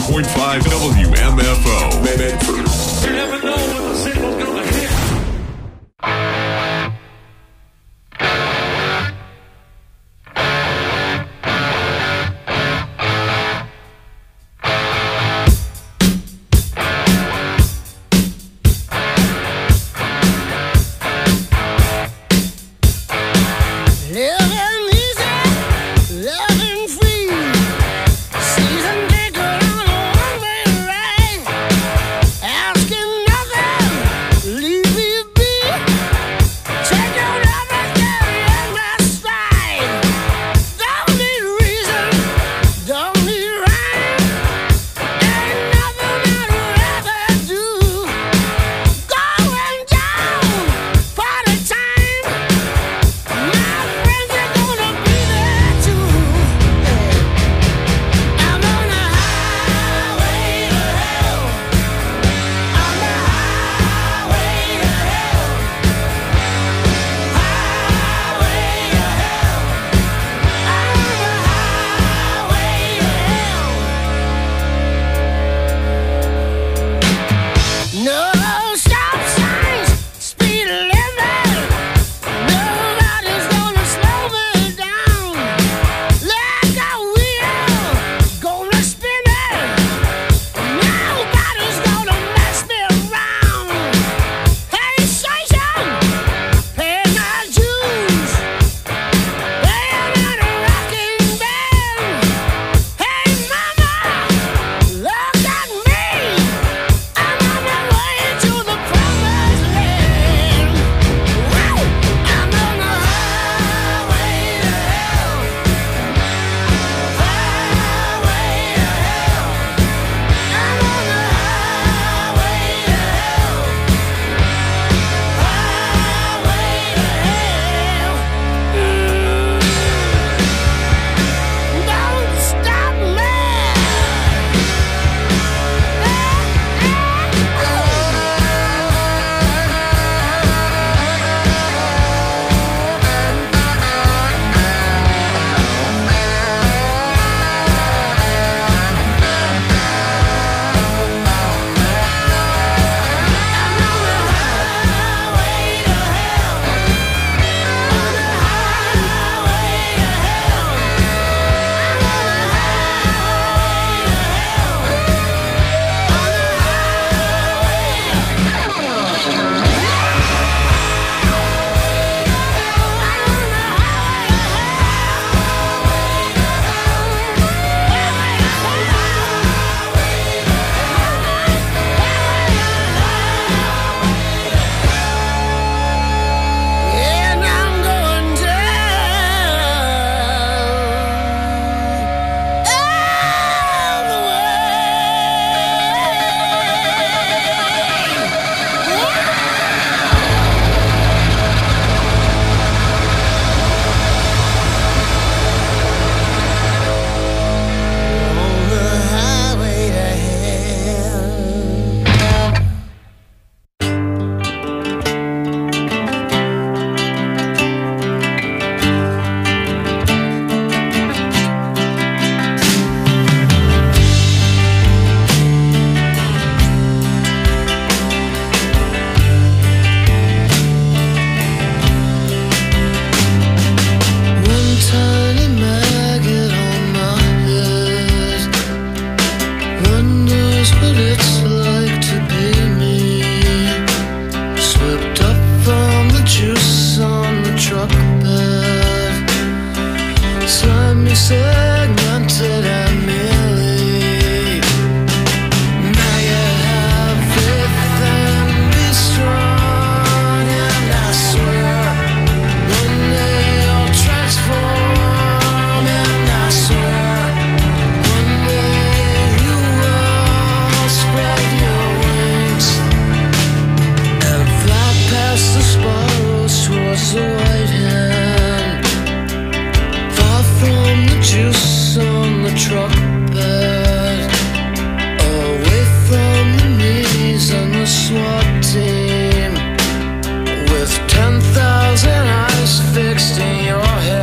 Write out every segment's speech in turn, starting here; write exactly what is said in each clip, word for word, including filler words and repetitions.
point five W M F O. Medford. You never know when the single's gonna hit.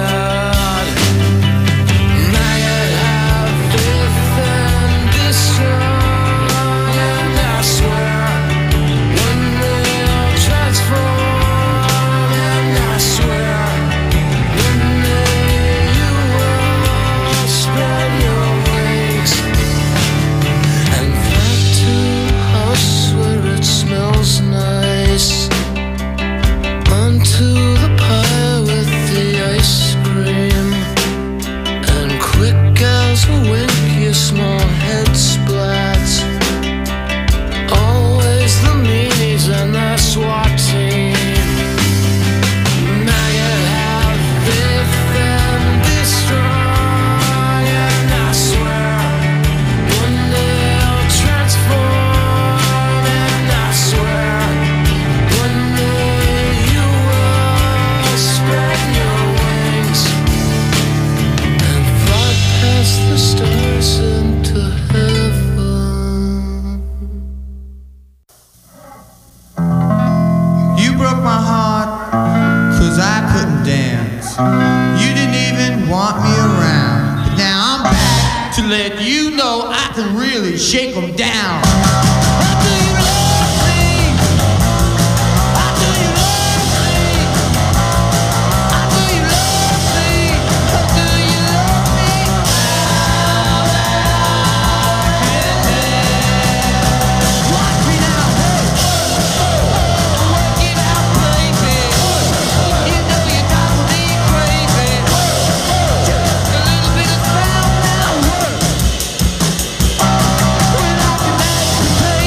Destroy You didn't even want me around. But now I'm back to let you know I can really shake 'em down. How do you love me? How do you love me? How do you love me? How do you love me? Watch me now, hey! Work it out, baby. You know you drive me crazy. Just a little bit of sound now. When I can make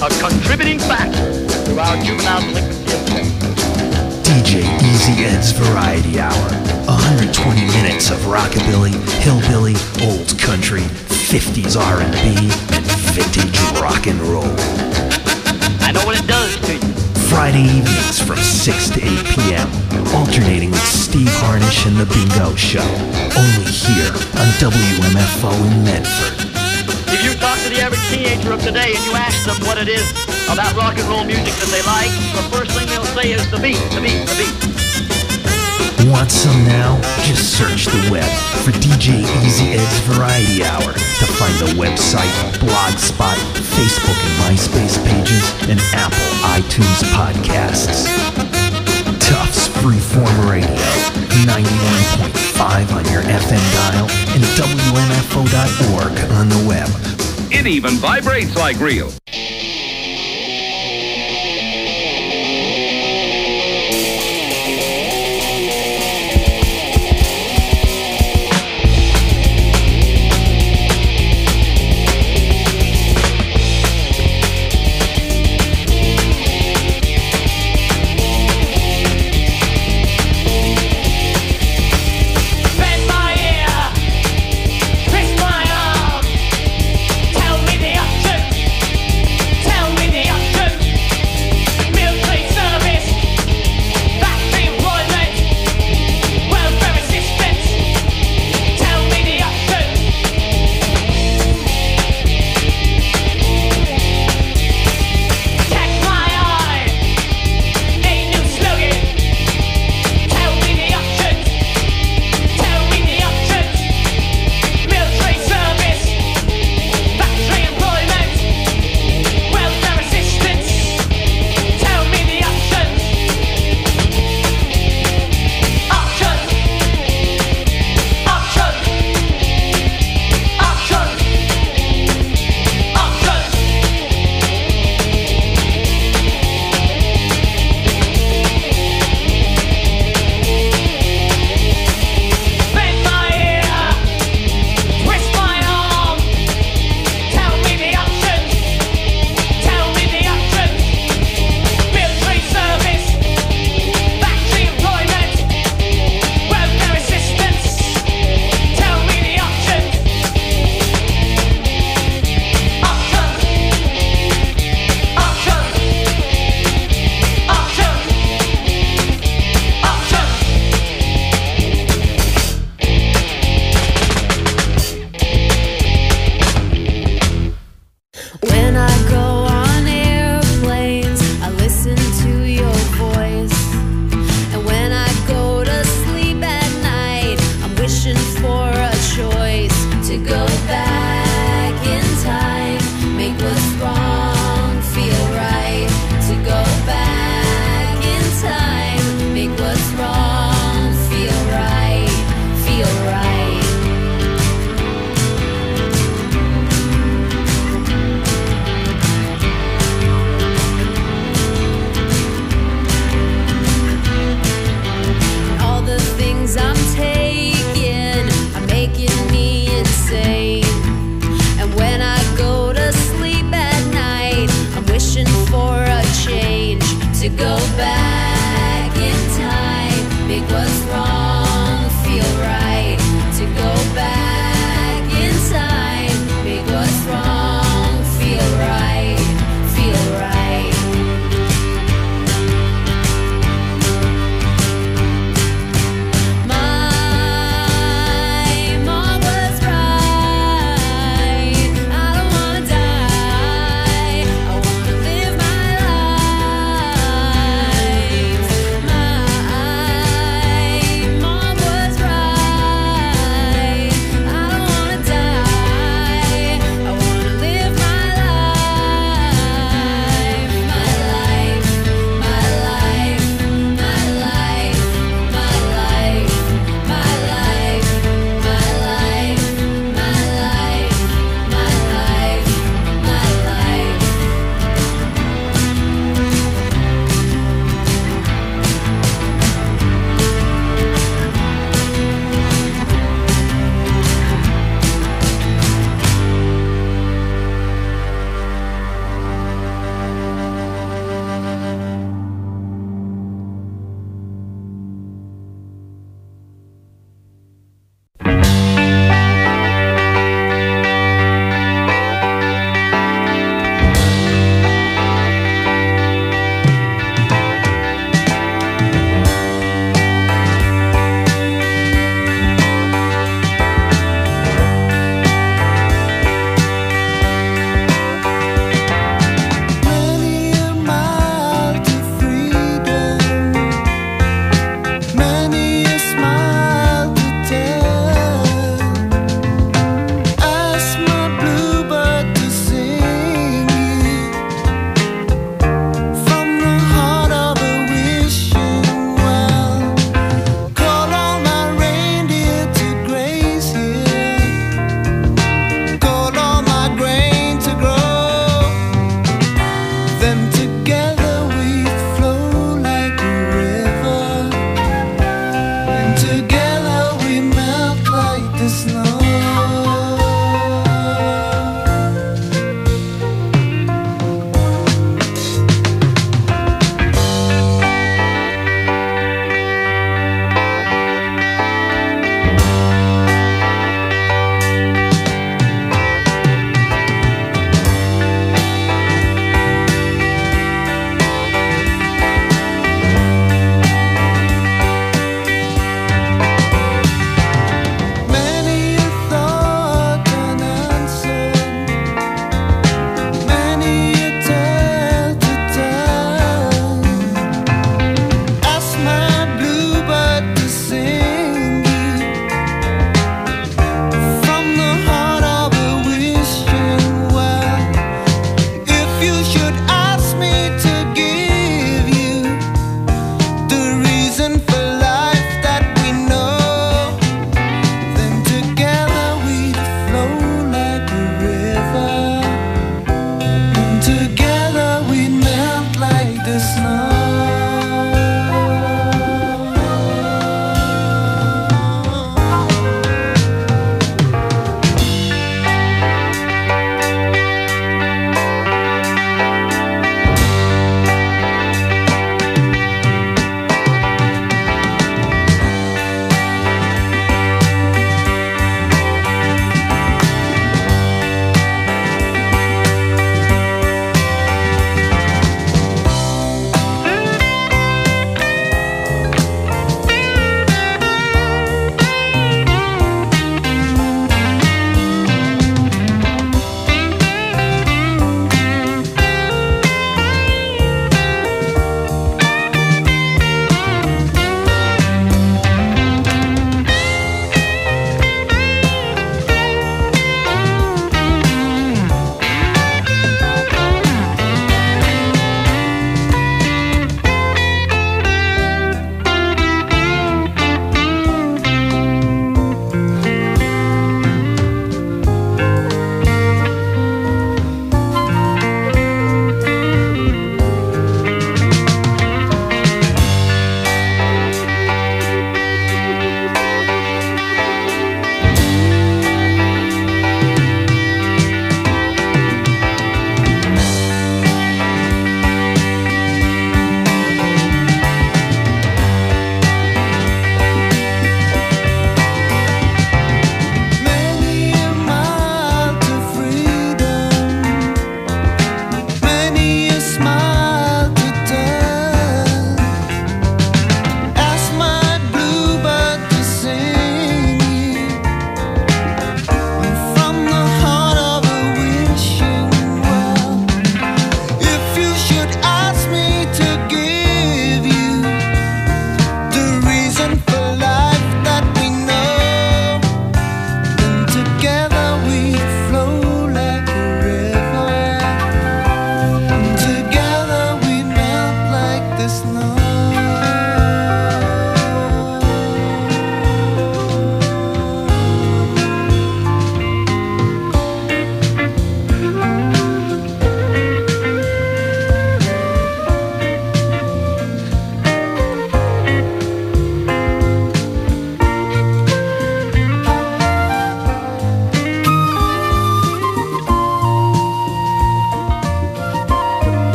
a contributing factor to our juvenile delinquency of crime. D J Easy Ed's Variety Hour. one hundred twenty minutes of rockabilly, hillbilly, old country, fifties R and B, and vintage rock and roll. I know what it does to you. Friday evenings from six to eight p.m. Alternating with Steve Harnish and The Bingo Show. Only here on W M F O in Medford. If you talk to the average teenager of today and you ask them what it is about rock and roll music that they like, the first thing they'll say is the beat, the beat, the beat. Want some now? Just search the web for D J Easy Ed's Variety Hour to find the website, Blogspot, Facebook and MySpace pages, and Apple iTunes podcasts. Tufts Freeform Radio, ninety-one point five on your F M dial, and W M F O dot org on the web. It even vibrates like real.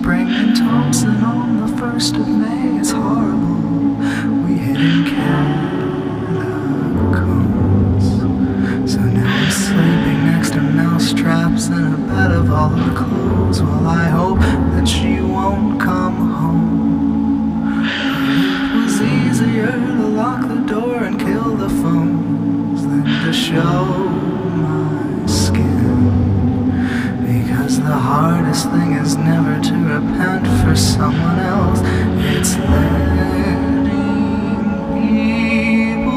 spring in Thompson on the first of May is horrible. We hid in catacombs. So now I'm sleeping next to mousetraps in a bed of all her clothes. Well, I hope that she won't come home. It was easier to lock the door and kill the phones than to show my skin. Because the hardest thing is never to repent for someone else. It's letting people.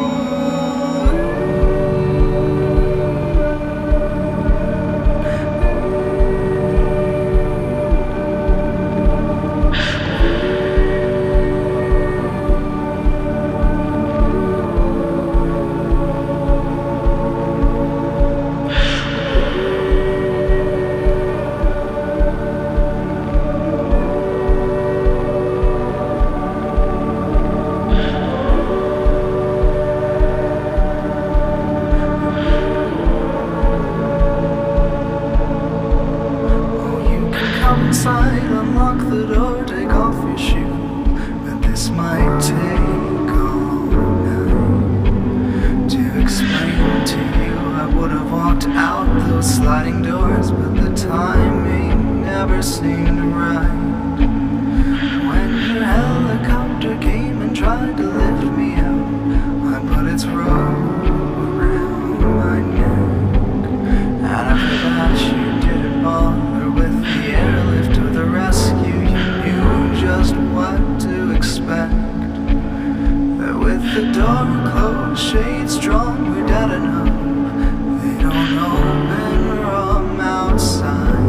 Unlock the door, take off your shoe, but this might take all night to explain to you. I would have walked out those sliding doors, but the timing never seemed right. When your helicopter came and tried to lift me out, I put its rope around my neck. And after that you didn't bother with the airlift or the rescue. You knew just what to expect. That with the door closed, shades drawn, we're dead enough. They don't open or I'm outside.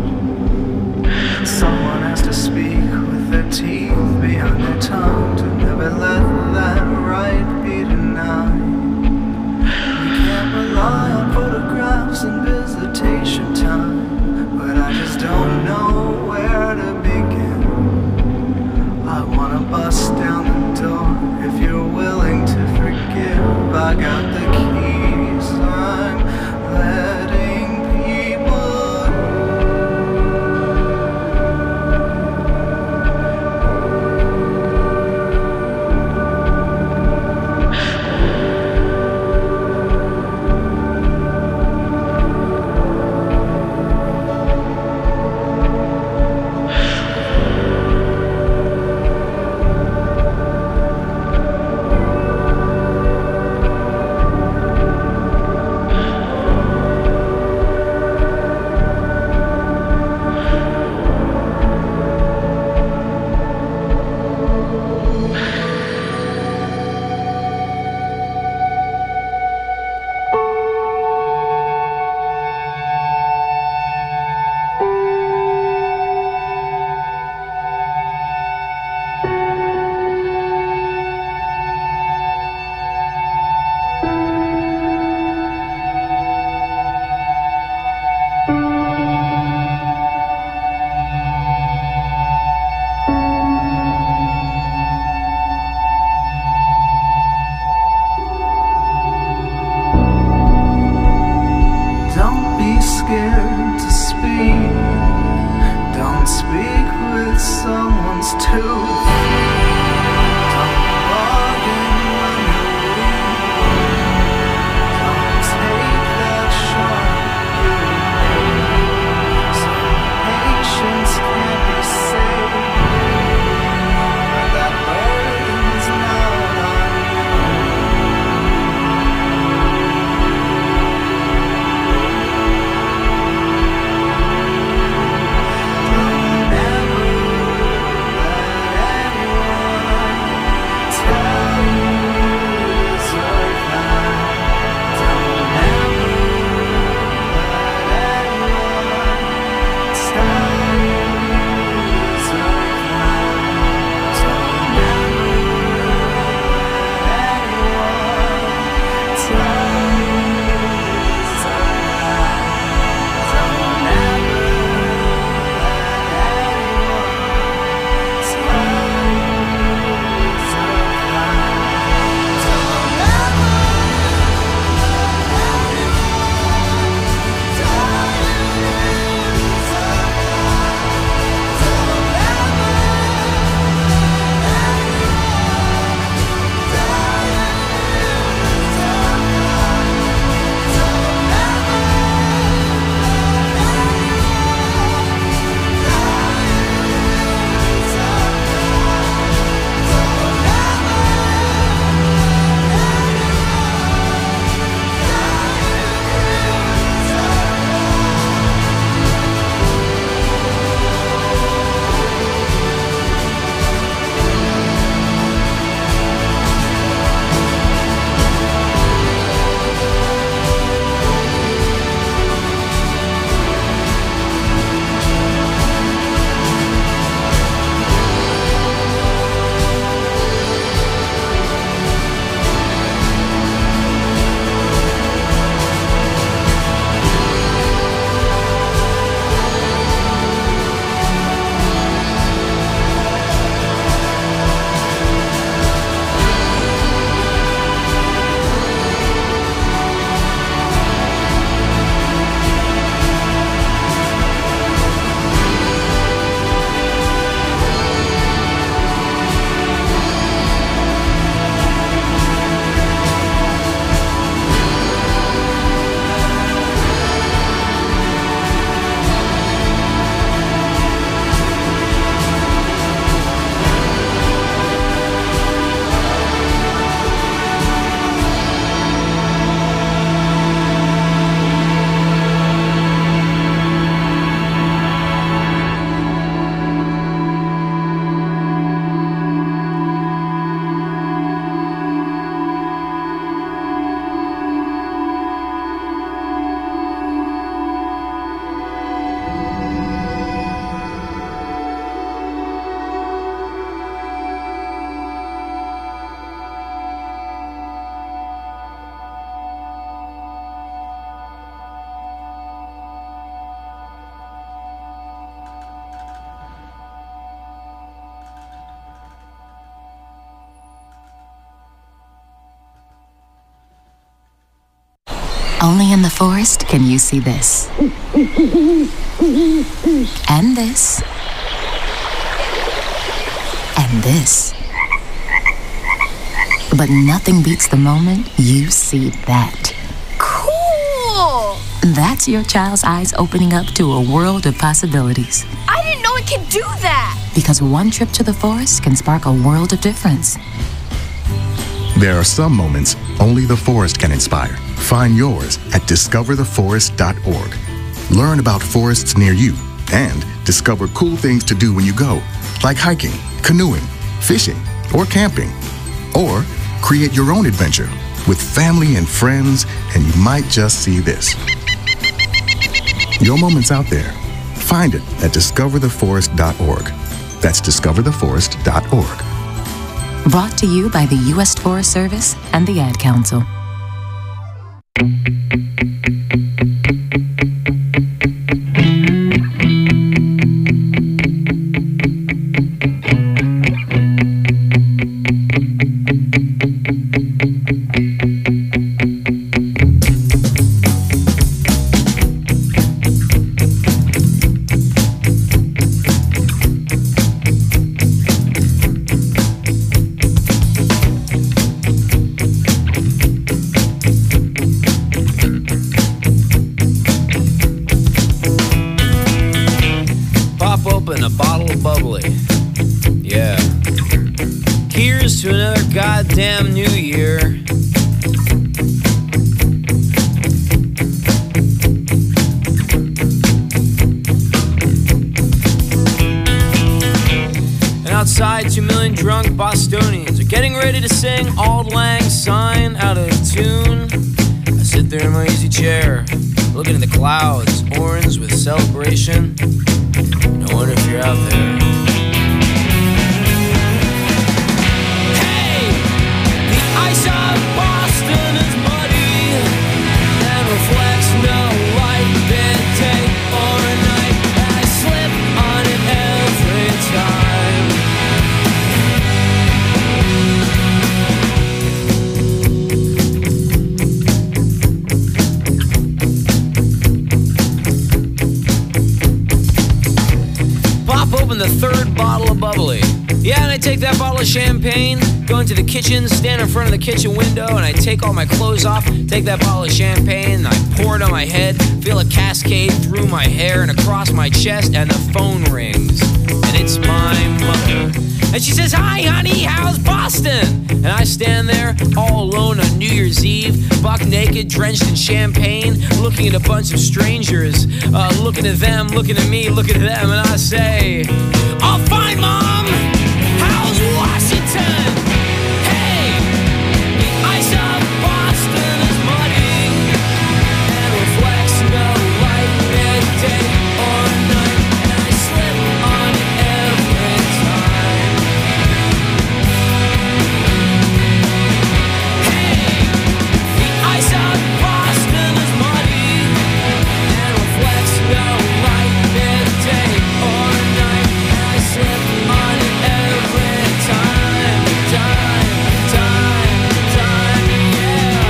Someone has to speak with their teeth behind their tongue to never let that right be denied. We can't rely on photographs and visitation time, but I just don't know where to begin. I wanna bust down the door if you're willing to forgive. I got the keys, I'm letting people. Only in the forest can you see this. And this. And this. But nothing beats the moment you see that. Cool! That's your child's eyes opening up to a world of possibilities. I didn't know it could do that! Because one trip to the forest can spark a world of difference. There are some moments only the forest can inspire. Find yours at discover the forest dot org. Learn about forests near you and discover cool things to do when you go, like hiking, canoeing, fishing, or camping. Or create your own adventure with family and friends, and you might just see this. Your moment's out there. Find it at discover the forest dot org. That's discover the forest dot org. Brought to you by the U S Forest Service and the Ad Council. Goddamn New Year. And outside, two million drunk Bostonians are getting ready to sing Auld Lang Syne out of tune. I sit there in my easy chair, looking at the clouds, orange with celebration. And I wonder if you're out there. Ice of Boston is muddy and reflects no light, midday or night. I slip on it every time. Pop open the third bottle of bubbly. Yeah, and I take that bottle of champagne, go into the kitchen, stand in front of the kitchen window, and I take all my clothes off, take that bottle of champagne, and I pour it on my head, feel a cascade through my hair and across my chest, and the phone rings. And it's my mother. And she says, "Hi, honey, how's Boston?" And I stand there all alone on New Year's Eve, buck naked, drenched in champagne, looking at a bunch of strangers, uh, looking at them, looking at me, looking at them, and I say, "All fine, Mom! How's Washington? Hey, the ice of Boston is muddy and reflects no light, midday or night, and I slip on it every time. Hey, the ice of Boston is muddy and reflects no light, midday or night, and I slip on it every time, time, time, time, yeah."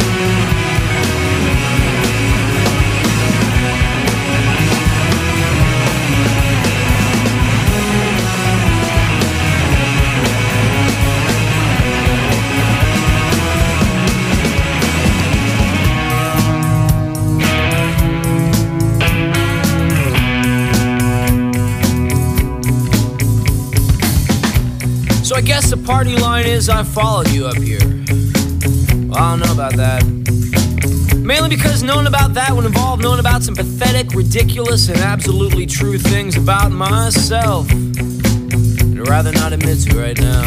So I guess the party line is I followed you up here. Well, I don't know about that. Mainly because knowing about that would involve knowing about some pathetic, ridiculous, and absolutely true things about myself. And I'd rather not admit to right now.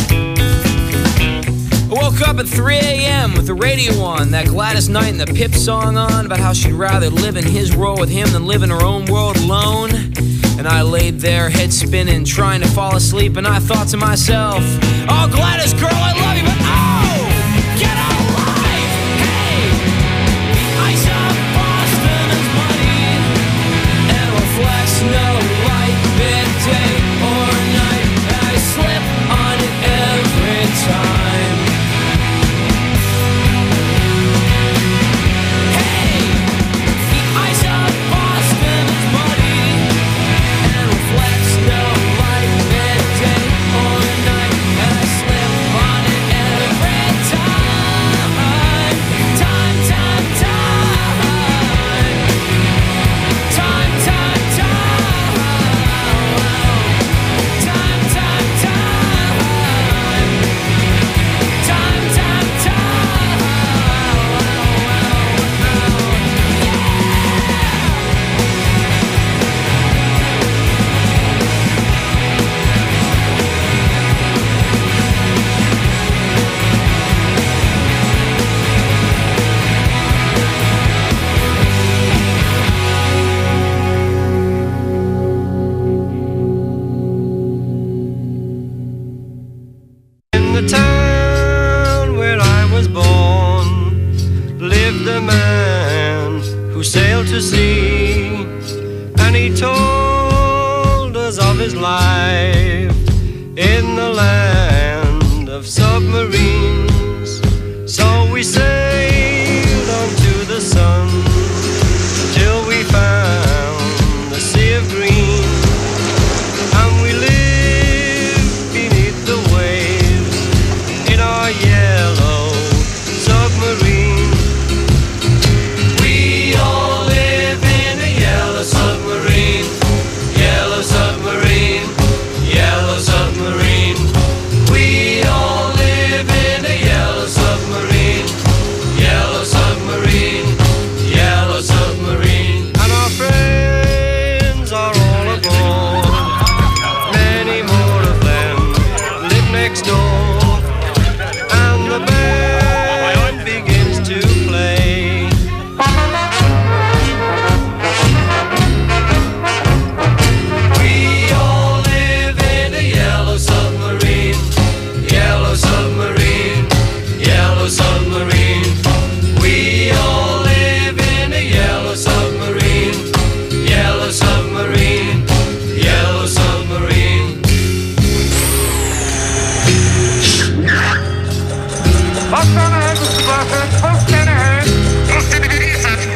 I woke up at three a.m. with the radio on, that Gladys Knight and the Pip song on, about how she'd rather live in his world with him than live in her own world alone. And I laid there, head spinning, trying to fall asleep, and I thought to myself, "Oh, Gladys, girl, I love you, but oh, get alive! Hey, the ice of Boston is muddy and reflects no light, midday or night, and I slip on it every time. to sea, and he told us of his life in the land of submarines. So we sailed on to the sun till we found the sea of green, and we lived beneath the waves in our yellow submarine. We all live in a yellow submarine, yellow submarine, yellow submarine. We all live in a yellow submarine, yellow submarine, yellow submarine. And our friends are all aboard, many more of them live next door, and the band begins to play. We all live in a yellow submarine, yellow submarine, yellow submarine. We all live in a yellow submarine, yellow submarine, yellow submarine. Post on ahead, Mister Blackburn. Post on ahead. Post in ahead,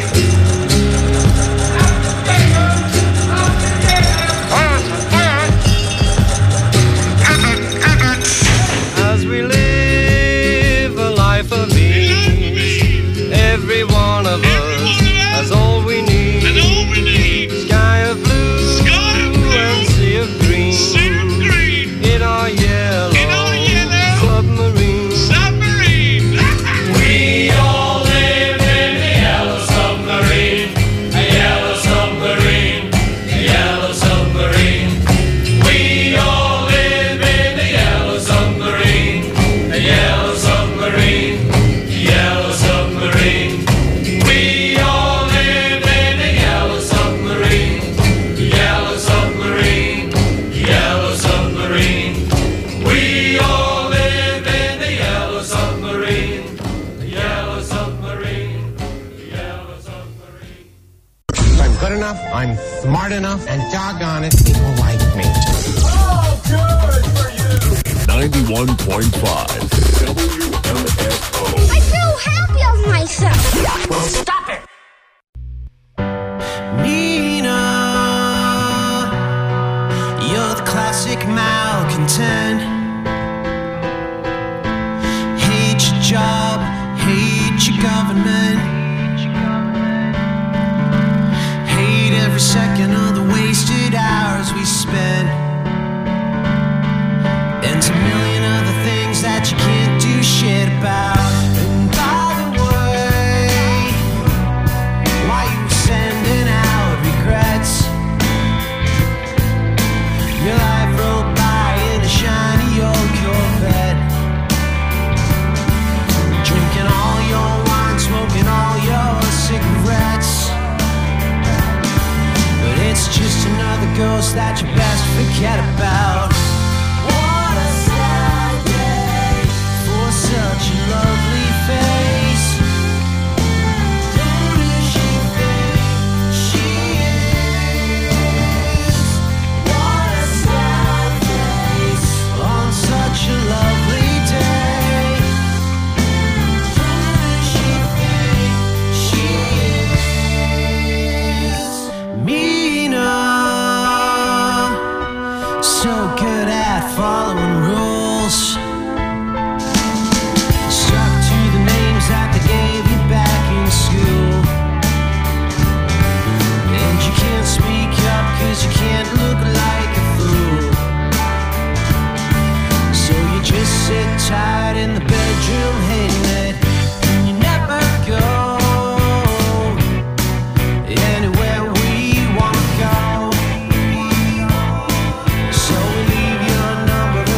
as we live a life of ease, every one of us has all we need. Sky of blue and sea of green in our yellow submarine. We all live in a yellow submarine, a yellow submarine, a yellow submarine. We all live in a yellow submarine, a yellow submarine, a yellow submarine. We all live in a yellow submarine, a yellow submarine, a yellow submarine. We all live in a yellow submarine, a yellow submarine, a yellow submarine. If I'm good enough, I'm smart enough, and doggone it, people like me. ninety-one point five W M F O. I feel happy of myself. Well, stop it! Nina, you're the classic malcontent. Hate your job, hate your government. Hate every second of the wasted hours we spent. And a million other things that you can't do shit about. And by the way, why you sending out regrets? Your life rolled by in a shiny old Corvette, drinking all your wine, smoking all your cigarettes. But it's just another ghost that you best forget about. What a sad day for such a lovely face. Who does she think she is? What a sad face on such a lovely day. Who does she think she is? Mina, so good at following rules. Stuck to the names that they gave you back in school. And you can't speak up cause you can't look like a fool. So you just sit tight in the bedroom hating it, and you never go anywhere we wanna go. So we leave your number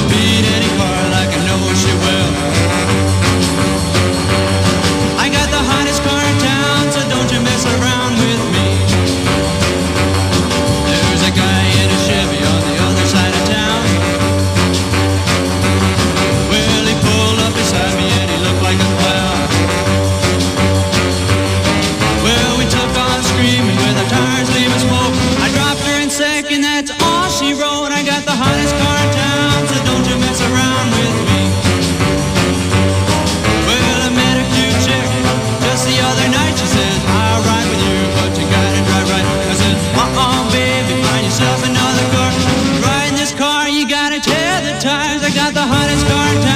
beat any car like I know she will. I got the hottest car in town, so don't you mess around with me. There's a guy in a Chevy on the other side of town. Well, he pulled up beside me and he looked like a clown. Well, we took off screaming with our tires leaving smoke. I dropped her in second, that's all she wrote. I got the hottest car in town, so don't you mess around with me. Well, I met a cute chick just the other night. She said, I'll ride with you, but you gotta drive right. I said, uh-uh, baby, find yourself another car. Riding this car, you gotta tear the tires. I got the hottest car in town.